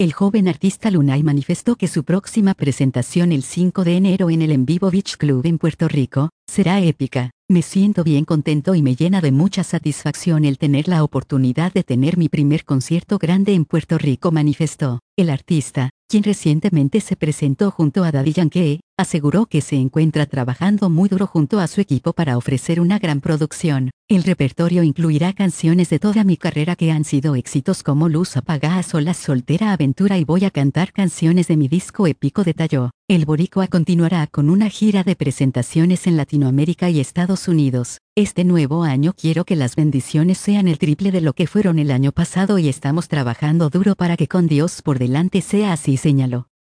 El joven artista Lunay manifestó que su próxima presentación el 5 de enero en el En Vivo Beach Club en Puerto Rico será épica. Me siento bien contento y me llena de mucha satisfacción el tener la oportunidad de tener mi primer concierto grande en Puerto Rico, manifestó. El artista, quien recientemente se presentó junto a Daddy Yankee, aseguró que se encuentra trabajando muy duro junto a su equipo para ofrecer una gran producción. El repertorio incluirá canciones de toda mi carrera que han sido éxitos como Luz apagada, Sola, Soltera, Aventura, y voy a cantar canciones de mi disco épico, detalló. El boricua continuará con una gira de presentaciones en Latinoamérica y Estados Unidos. Este nuevo año quiero que las bendiciones sean el triple de lo que fueron el año pasado y estamos trabajando duro para que con Dios por delante sea así, señaló.